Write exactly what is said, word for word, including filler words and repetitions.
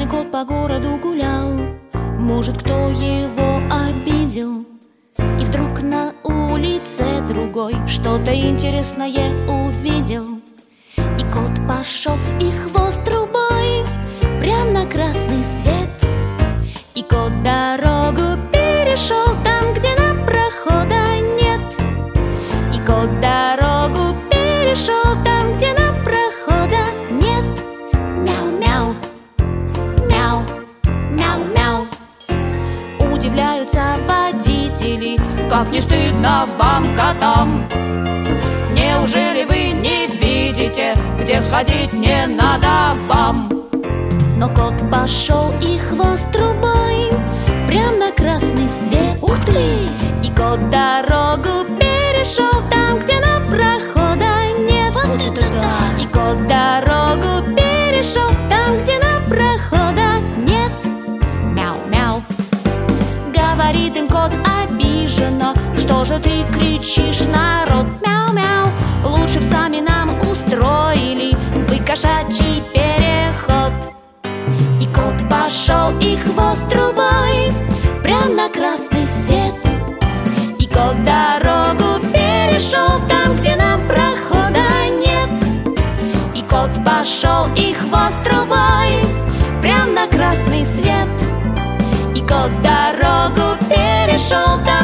Сегодня кот по городу гулял, может, кто его обидел. И вдруг на улице другой что-то интересное увидел. И кот пошел, и хвост трубой прям на красный свет. И кот дорогу перешел там, где нам прохода нет. И кот дорогу перешел там, где нам прохода нет. Мяу-мяу, мяу, мяу-мяу. Удивляются водители: как не стыдно вам, котам? Неужели вы не видите, где ходить не надо вам? Но кот пошел, и хвост трубой прям на красный свет. Ух ты! И кот дорогу перешел там, где нам прохода нет. Вот это да! И кот дорогу перешел там, где нам прохода нет. Мяу-мяу. Говорит им кот обиженно: что же ты кричишь, народ? Мяу-мяу. Лучше б сами нам устроили вы кошачий переход. И кот пошел, и хвост трубой прям на красный свет. И кот дорогу перешел там, где нам прохода нет. И кот пошел, и хвост трубой прям на красный свет. И кот дорогу перешел там,